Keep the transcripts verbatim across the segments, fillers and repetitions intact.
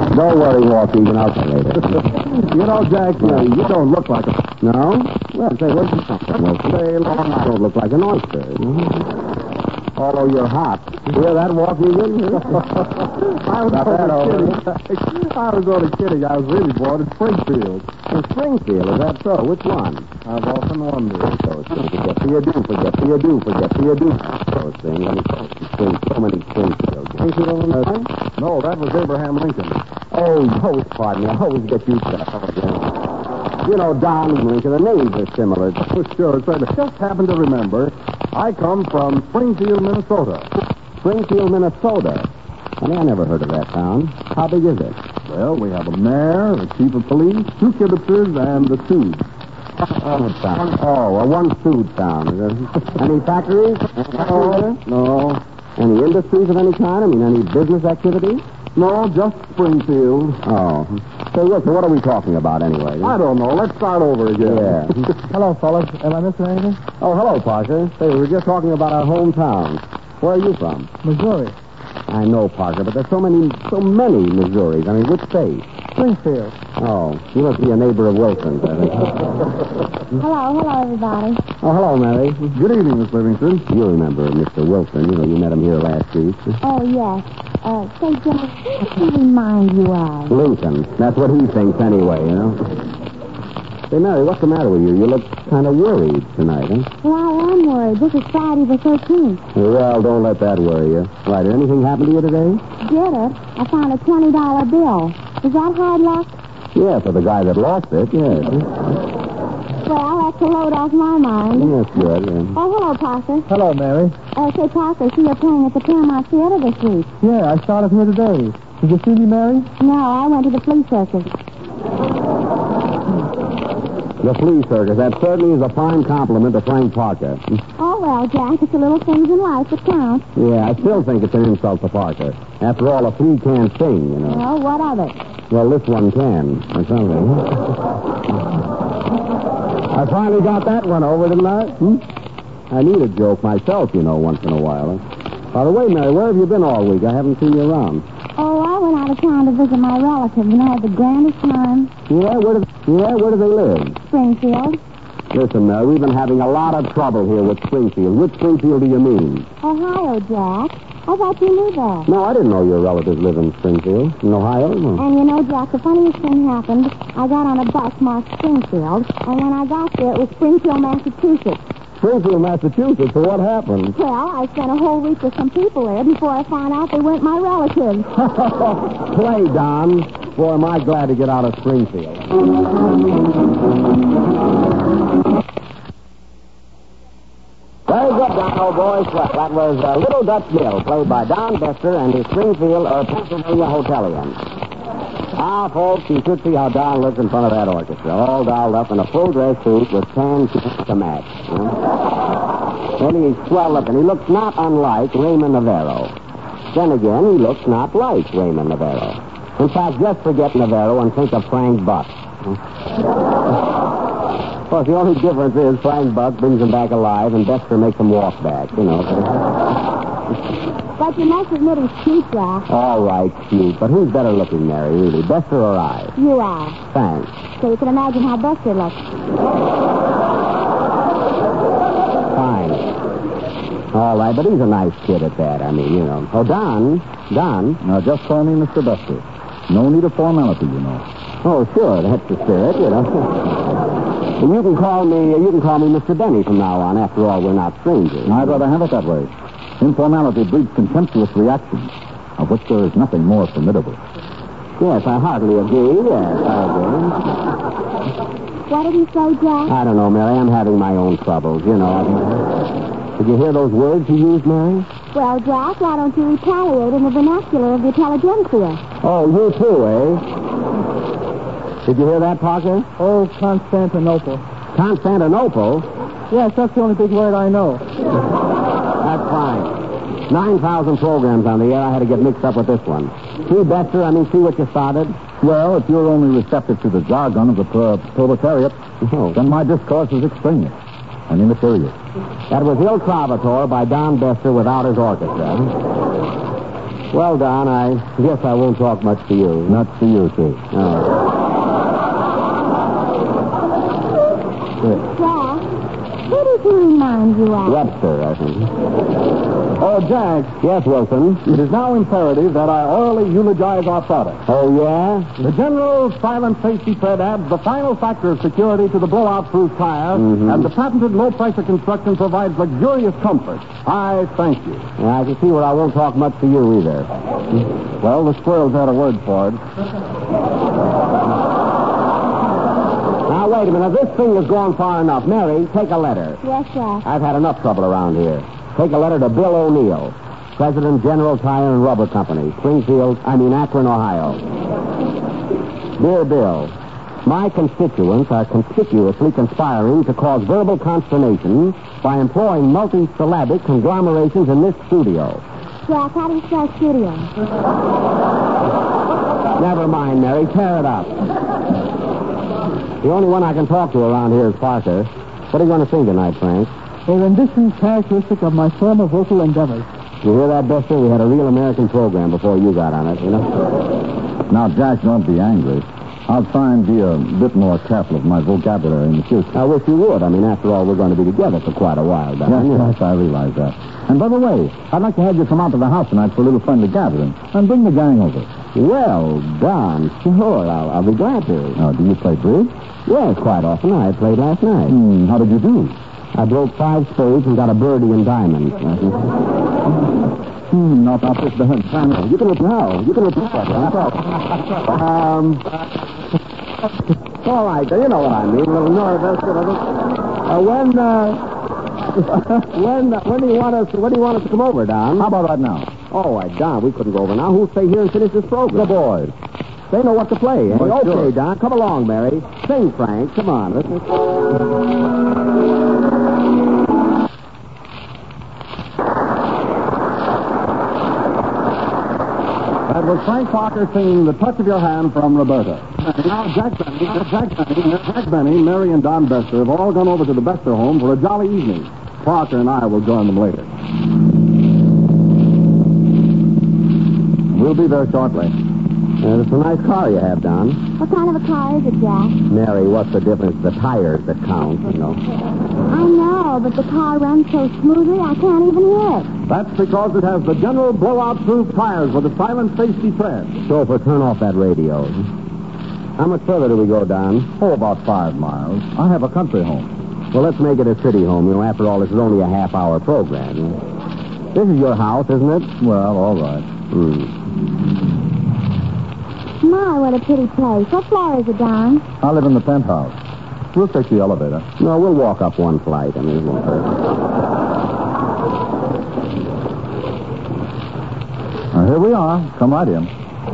Don't worry, Waukegan. I'll see you later. You know, Jack, uh, you don't look like a... No? Well, say, where's you from? Well, say, I don't look like an oyster. Although you're hot. Hear that, Waukegan? I was only kidding. I was only kidding. I was really born in Springfield. In Springfield, is that so? Which one? I've often wondered. So, forget the you do, forget the you do, forget the you do. Those things. Let me Spring, so many Springfields. Springfield, Illinois? No, that was Abraham Lincoln. Oh, always, pardon me. I always get used to that. You know, Don and Lincoln, the names are similar. Oh, sure. So I just happen to remember I come from Springfield, Minnesota. Springfield, Minnesota. Honey, I never heard of that town. How big is it? Well, we have a mayor, a chief of police, two kibitzers, and the Sioux. Oh, town. Oh, a one-food town. Any factories? No. No. Any industries of any kind? I mean, any business activity? No, just Springfield. Oh. So, look, so what are we talking about anyway? I don't know. Let's start over again. Yeah. Hello, fellas. Am I missing anything? Oh, hello, Parker. Say, we were just talking about our hometown. Where are you from? Missouri. I know, Parker, but there's so many, so many Missouris. I mean, which state? Springfield. Oh, you must be a neighbor of Wilson's, I think. Hello, hello, everybody. Oh, hello, Mary. Good evening, Miss Livingston. You remember Mister Wilson. You know, you met him here last week. Oh, yes. Uh, say, Jack, who does he remind you of? Lincoln. That's what he thinks anyway, you know. Say, Mary, what's the matter with you? You look kind of worried tonight, huh? Well, I am worried. This is Friday the thirteenth. Well, don't let that worry you. Why, did anything happen to you today? Did it? I found a twenty dollar bill. Is that hard luck? Yeah, for the guy that lost it, yes. Well, that's a load off my mind. Yes, good. Yeah. Oh, hello, Parker. Hello, Mary. Uh, say, Parker, see you're playing at the Paramount Theater this week. Yeah, I started here today. Did you see me, Mary? No, I went to the flea circus. The flea circus. That certainly is a fine compliment to Frank Parker. Oh, well, Jack, it's the little things in life that count. Yeah, I still think it's an insult to Parker. After all, a flea can't sing, you know. Well, what of it? Well, this one can, or something. I finally got that one over, didn't I? Hmm? I need a joke myself, you know, once in a while. By the way, Mary, where have you been all week? I haven't seen you around. Oh, I went out of town to visit my relatives, and I had the grandest time. Yeah, where do, yeah, where do they live? Springfield. Listen, Mary, we've been having a lot of trouble here with Springfield. Which Springfield do you mean? Ohio, Jack. I thought you knew that. No, I didn't know your relatives live in Springfield. In Ohio? No. And you know, Jack, the funniest thing happened. I got on a bus marked Springfield, and when I got there, it was Springfield, Massachusetts. Springfield, Massachusetts. So what happened? Well, I spent a whole week with some people there before I found out they weren't my relatives. Play, Don. Boy, am I glad to get out of Springfield. Very good, Don, old boy. Swell. That was uh, Little Dutch Mill, played by Don Bester and his Springfield or Pennsylvania Hotelians. Ah, folks, you should see how Don looks in front of that orchestra, all dolled up in a full dress suit with tan shoes to match. You know? Then he's swell looking. He looks not unlike Raymond Navarro. Then again, he looks not like Raymond Navarro. In fact, just forget Navarro and think of Frank Buck. Of course, the only difference is Frank Buck brings him back alive and Bester makes him walk back, you know. But you must admit he's cute, Jack. All right, cute. But who's better looking, Mary, really, Bester or I? You are. Thanks. So you can imagine how Bester looks. Fine. All right, but he's a nice kid at that. I mean, you know. Oh, Don. Don. Now, just call me Mister Bester. No need of formality, you know. Oh, sure. That's the spirit, you know. You can call me, you can call me Mister Benny from now on. After all, we're not strangers. I'd rather have it that way. Informality breeds contemptuous reactions, of which there is nothing more formidable. Yes, I heartily agree. Yes, I agree. What did he say, Jack? I don't know, Mary. I'm having my own troubles, you know. Did you hear those words he used, Mary? Well, Jack, why don't you retaliate in the vernacular of the intelligentsia? Oh, you too, eh? Did you hear that, Parker? Oh, Constantinople. Constantinople? Yes, that's the only big word I know. That's fine. nine thousand programs on the air. I had to get mixed up with this one. See, Bester, I mean, see what you started? Well, if you're only receptive to the jargon of the pro- proletariat, Oh. then my discourse is extraneous and immaterial. That was Il Trovatore by Don Bester without his orchestra. Well, Don, I guess I won't talk much to you. Not to you, too. Oh. Jack, who does he remind you of? Webster, I think. Oh, Jack. Yes, Wilson. It is now imperative that I orally eulogize our product. Oh, yeah? The General Silent Safety Tread adds the final factor of security to the blowout-proof tire, Mhm. and the patented low-pressure construction provides luxurious comfort. I thank you. Yeah, I can see where I won't talk much to you either. Well, the squirrels had a word for it. Now, wait a minute. This thing has gone far enough. Mary, take a letter. Yes, Jack. I've had enough trouble around here. Take a letter to Bill O'Neill, President, General Tire and Rubber Company, Springfield, I mean Akron, Ohio. Dear Bill, my constituents are conspicuously conspiring to cause verbal consternation by employing multi-syllabic conglomerations in this studio. Jack, how do you spell studio? Never mind, Mary. Tear it up. The only one I can talk to around here is Parker. What are you going to sing tonight, Frank? A rendition characteristic of my former vocal endeavors. You hear that, Buster? We had a real American program before you got on it, you know? Now, Jack, don't be angry. I'll try and be a bit more careful of my vocabulary in the future. I wish you would. I mean, after all, we're going to be together for quite a while, Don. Yes, you know. yes, I realize that. And by the way, I'd like to have you come out to the house tonight for a little friendly gathering. And bring the gang over. Well, Don, sure. I'll, I'll be glad to. Now, do you play bridge? Yes, quite often. I played last night. Hmm, how did you do? I broke five spades and got a birdie and diamonds. Hmm, not not this the You can repeat now. You can repeat that. Um, all right. You know what I mean. A little nervous. You know. Uh, when, uh, when, uh, when do you want us? When do you want us to come over, Don? How about right now? Oh, I, Don, we couldn't go over now. Who'll stay here and finish this program? The boys. They know what to play. Eh? Well, okay, sure. Don. Come along, Mary. Sing, Frank. Come on. Let's... That was Frank Parker singing The Touch of Your Hand from Roberta. And now Jack Benny, Jack Benny, Jack Benny, Mary, and Don Bester have all gone over to the Bester home for a jolly evening. Parker and I will join them later. We'll be there shortly. Uh, it's a nice car you have, Don. What kind of a car is it, Jack? Mary, what's the difference? The tires that count, you know. I know, but the car runs so smoothly I can't even hear it. That's because it has the General blowout-proof tires with a silent safety tread. Chauffeur, turn off that radio. How much further do we go, Don? Oh, about five miles. I have a country home. Well, let's make it a city home. You know, after all, this is only a half-hour program. This is your house, isn't it? Well, all right. Hmm. My, what a pretty place. What floor is it, Don? I live in the penthouse. We'll take the elevator. No, we'll walk up one flight. I mean, it won't hurt. Now, here we are. Come right in.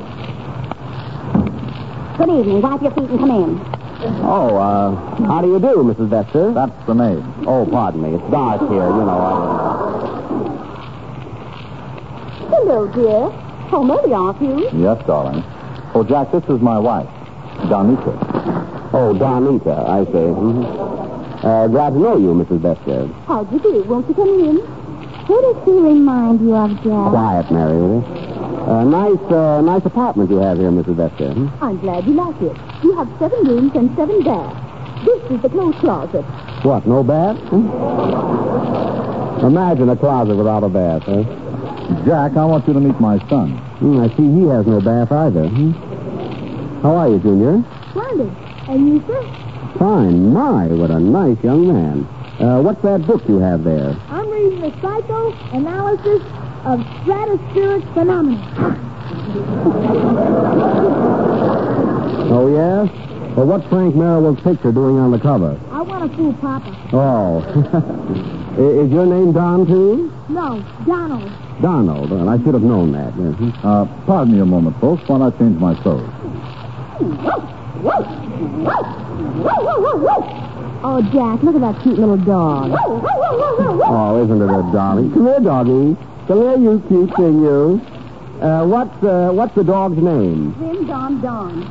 Good evening. Wipe your feet and come in. Oh, uh, how do you do, Missus Bester? That's the maid. Oh, pardon me. It's dark here, you know. I... Hello, dear. Home early, aren't you? Yes, darling. Oh, Jack, this is my wife, Donita. Oh, Donita, I say. Mm-hmm. Uh, glad to know you, Missus Bester. How'd you do? Won't you come in? Who does she remind you of, Jack? Quiet, Mary, will you? Uh, nice, uh, nice apartment you have here, Missus Bester. Hmm? I'm glad you like it. You have seven rooms and seven baths. This is the clothes closet. What, no bath? Hmm? Imagine a closet without a bath, eh? Jack, I want you to meet my son. Hmm, I see he has no bath either. Hmm? How are you, Junior? Splendid. And you, sir? Fine. My, what a nice young man. Uh, what's that book you have there? I'm reading the psychoanalysis of stratospheric phenomena. Oh, yes? Well, what's Frank Merrill's picture doing on the cover? I want to fool Papa. Oh. Is your name Don, too? No, Donald. Donald. Well, I should have known that. Yes. Uh, pardon me a moment, folks, while I change my clothes. Oh, Jack, look at that cute little dog. Oh, isn't it a darling? Come here, doggy. Come here, you cute thing, you. Uh, what's, uh, what's the dog's name? Dim Dom Don.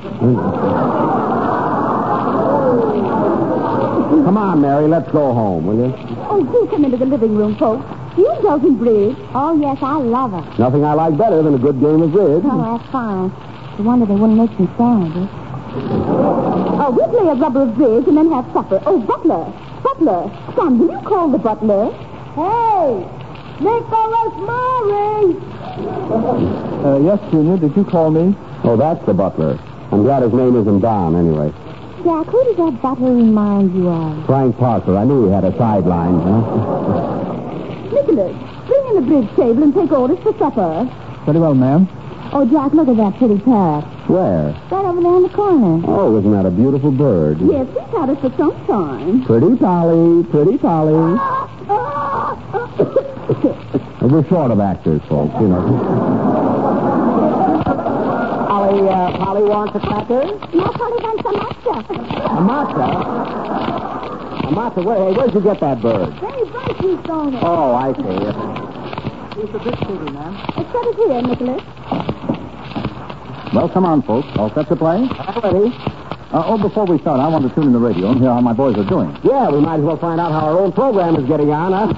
Come on, Mary, let's go home, will you? Oh, do come into the living room, folks. she indulge in bridge. Oh, yes, I love her. Nothing I like better than a good game of bridge. Oh, that's fine. I wonder they wouldn't make some sandwiches. Oh, we play a rubber of bridge and then have supper. Oh, Butler. Butler. Son, will you call the butler? Hey, Nicholas Murray. Uh, yes, Junior, did you call me? Oh, that's the butler. I'm glad his name isn't Don, anyway. Jack, who does that butler remind you of? Frank Parker. I knew he had a sideline, huh? Nicholas, bring in the bridge table and take orders for supper. Very well, ma'am. Oh, Jack, look at that pretty parrot. Where? Right over there in the corner. Oh, isn't that a beautiful bird? Yes, he's had it for some time. Pretty Polly, pretty Polly. We're short of actors, folks, you know. Polly, uh, Polly wants a cracker? No, Polly wants a matcha. A matcha? A matcha? Where, hey, where'd you get that bird? Very bright, you stone it. Oh, I see. Here's the big baby, ma'am. Let's set it here, Nicholas. Well, come on, folks. All set to play? All ready? Uh, oh, before we start, I want to tune in the radio and hear how my boys are doing. Yeah, we might as well find out how our own program is getting on, huh?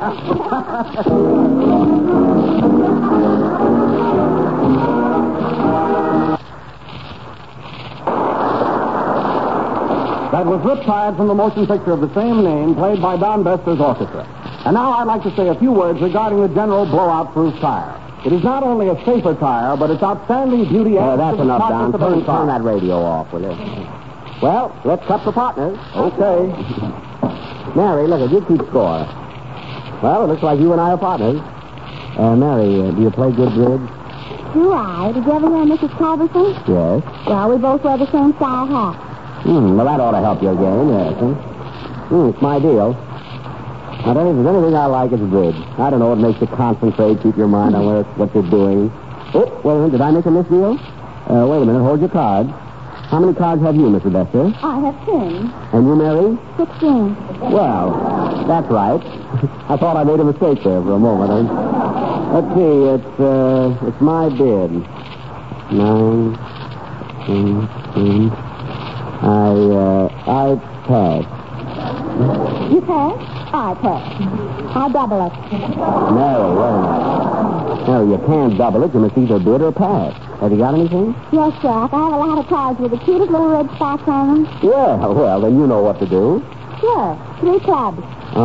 That was Riptide from the motion picture of the same name, played by Don Bester's orchestra. And now I'd like to say a few words regarding the General Blowout-Proof tire. It is not only a safer tire, but its outstanding beauty... Uh, that's adds to the enough, Don. smartness of Turn, any car. turn that radio off, will you? Well, let's cut the partners. Okay. Mary, look, you keep score. Well, it looks like you and I are partners. Uh, Mary, uh, do you play good bridge? Do I? Did you ever hear Missus Culberson? Yes. Well, we both wear the same style hat. Hmm, well, that ought to help your game, yes. Huh? Hmm, it's my deal. Now, if there's anything I like, it's bridge. I don't know, it makes you concentrate, keep your mind on where, what you're doing. Oh, wait a minute, did I make a misdeal? Uh, wait a minute, hold your cards. How many cards have you, Mister Bester? I have ten. And you, Mary? Sixteen. Well, that's right. I thought I made a mistake there for a moment. I... Let's see, it's, uh, it's my bid. Nine, ten, ten. I, uh, I pass. You pass? I pass. I double it. Mary, wait a minute. Mary, you can't double it. You must either bid or pass. Have you got anything? Yes, Jack. I have a lot of cards with the cutest little red spots on them. Yeah, well, then you know what to do. Sure. Three clubs.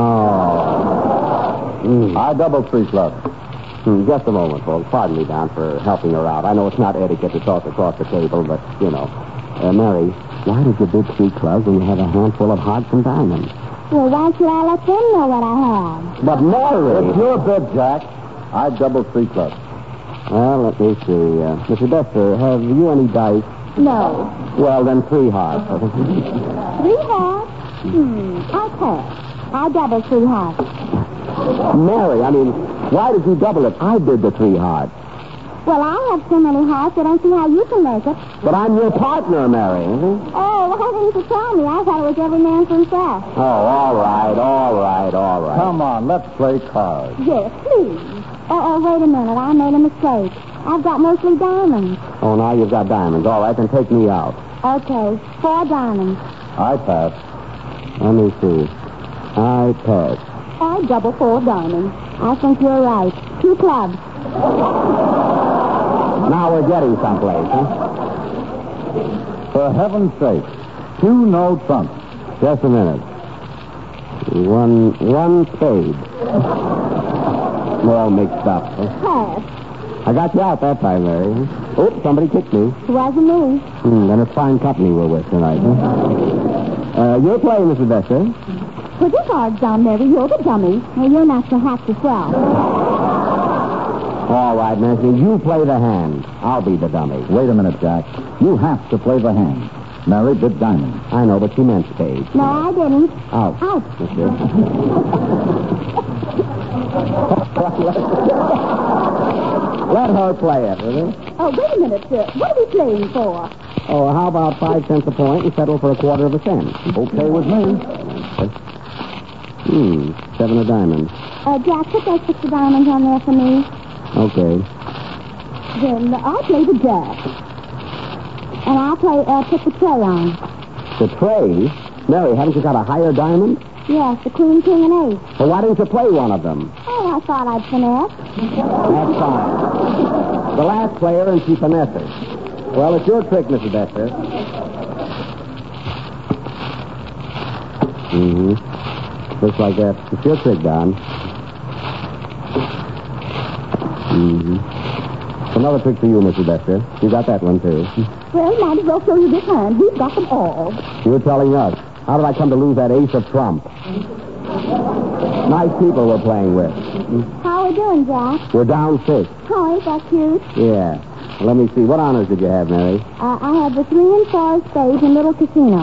Oh. Mm. I double three clubs. Hmm, just a moment, folks. Pardon me, Don, for helping her out. I know it's not etiquette to talk across the table, but, you know. Uh, Mary, why did you bid three clubs when you have a handful of hearts and diamonds? Well, why should I let them know what I have? But, Mary... It's your bid, Jack. I double three clubs. Well, let me see. Uh, Mister Bester, have you any dice? No. Well, then three hearts. Three hearts? Hmm. I pass. I double three hearts. Mary, I mean, why did you double it? I bid the three hearts. Well, I have so many hearts, I don't see how you can make it. But I'm your partner, Mary. Isn't Oh, why didn't you tell me? I thought it was every man for himself. Oh, all right, all right, all right. Come on, let's play cards. Yes, please. Oh, oh, wait a minute. I made a mistake. I've got mostly diamonds. Oh, now you've got diamonds. All right, then take me out. Okay, four diamonds. I pass. Let me see. I pass. I double four diamonds. I think you're right. Two clubs. Now we're getting someplace, huh? For heaven's sake, two no trumps. Just a minute. One, one spade. We're all mixed up. Huh? Pass. I got you out that time, Mary. Oh, somebody kicked me. It wasn't me. Hmm, then it's fine company we're with tonight, huh? Uh, you're playing, Mister Bester. Put your cards down, Mary. You're the dummy. Well, you're not so hot as well. All right, Nancy, you play the hand. I'll be the dummy. Wait a minute, Jack. You have to play the hand. Mary bid diamond. I know, but she meant spades. No, I didn't. Out. Out. Mister. Let her play it, will you? Oh, wait a minute, sir. What are we playing for? Oh, how about five cents a point and settle for a quarter of a cent? Okay with me. Hmm, seven of diamonds. Uh, Jack, put those six of diamonds on there for me. Okay. Then I'll play the jack. And I'll play, uh, put the tray on. The tray? Mary, haven't you got a higher diamond? Yes, the queen, king, and ace. Well, why didn't you play one of them? Oh, playing, I thought I'd finesse. That's fine. The last player, and she finesses. Well, it's your trick, Missus Bester. Mm-hmm. Looks like that. It's your trick, Don. Mm-hmm. Another trick for you, Missus Bester. You got that one, too. Well, might as well show you this hand. We've got them all. You're telling us. How did I come to lose that ace of trump? Nice people we're playing with. How are we doing, Jack? We're down six. Oh, ain't that cute? Yeah. Well, let me see. What honors did you have, Mary? Uh, I had the three and four spades in Little Casino.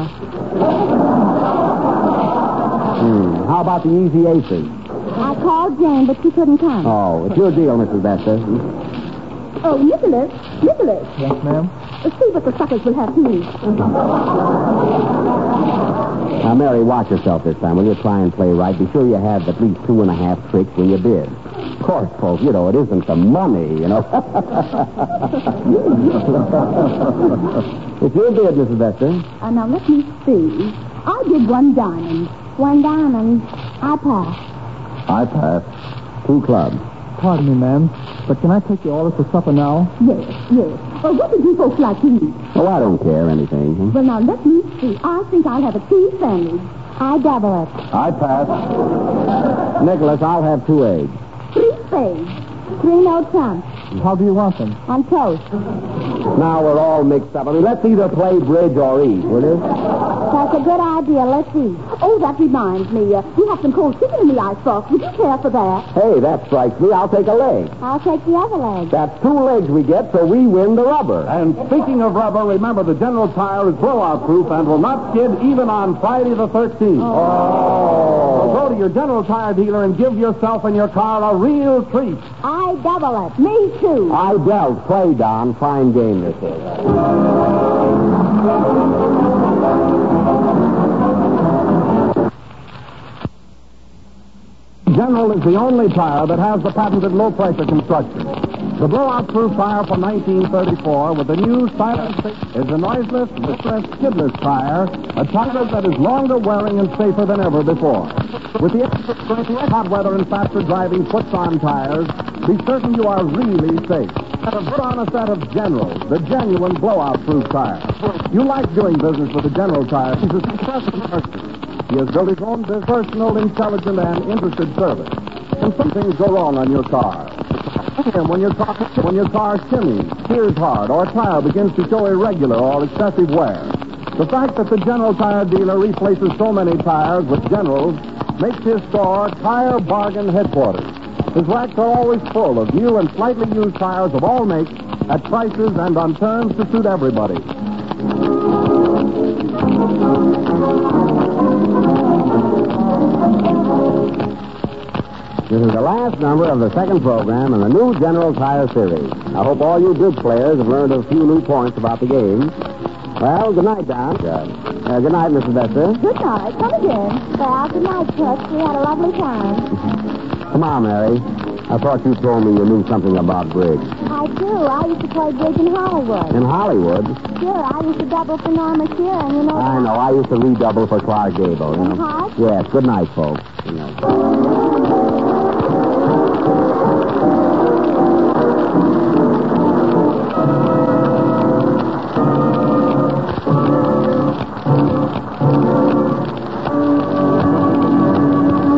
Hmm. How about the easy aces? I called Jane, but she couldn't come. Oh, it's your deal, Missus Bester. Oh, Nicholas, Nicholas. Yes, ma'am? Let's see what the suckers will have to eat. Now, Mary, watch yourself this time. When you try and play right, be sure you have at least two and a half tricks when you bid. Of course, folks, you know, it isn't the money, you know. It's your bid, Missus Bester. Uh, now, let me see. I did one diamond. One diamond. I passed. I pass. Two clubs. Pardon me, ma'am, but can I take the order for supper now? Yes, yes. Well, what did you folks like to eat? Oh, I don't care anything. Hmm? Well, now, let me see. I think I'll have a cheese sandwich. I double it. I pass. Nicholas, I'll have two eggs. Three spades. Three no trumps. How do you want them? On toast. Now we're all mixed up. I mean, let's either play bridge or eat, will you? That's a good idea. Let's eat. Oh, that reminds me. Uh, we have some cold chicken in the icebox. Would you care for that? Hey, that strikes me. I'll take a leg. I'll take the other leg. That's two legs we get, so we win the rubber. And speaking of rubber, remember the General Tire is blowout proof and will not skid even on Friday the thirteenth. Oh. So go to your General Tire dealer and give yourself and your car a real treat. I double it. Me too. I dealt. Play, Don. Fine game this is. General is the only tire that has the patented low-pressure construction. The blowout-proof tire from nineteen thirty-four with the new silent is a noiseless, distressed, skidless tire, a tire that is longer wearing and safer than ever before. With the extra strength, hot weather, and faster driving puts-on tires, be certain you are really safe. Put on a set of General, the genuine blowout-proof tire. You like doing business with the General Tire. He's a successful person. He has built his own personal, intelligent, and interested service. And some things go wrong on your car. When your car, when your car shimmys, steers hard, or a tire begins to show irregular or excessive wear. The fact that the General Tire dealer replaces so many tires with Generals makes his store Tire Bargain Headquarters. His racks are always full of new and slightly used tires of all makes at prices and on terms to suit everybody. This is the last number of the second program in the new General Tire series. I hope all you bridge players have learned a few new points about the game. Well, good night, Don. Good. Uh, good night, Missus Bester. Good night. Come again. Well, good night, Toots. We had a lovely time. Come on, Mary. I thought you told me you knew something about bridge. I do. I used to play bridge in Hollywood. In Hollywood? Sure, I used to double for Norma Shearer, you know. I know. I used to redouble for Clark Gable. You know. And Hart? Yes. Good night, folks. You know.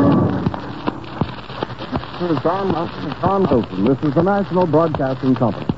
This is Don Wilson. This is the National Broadcasting Company.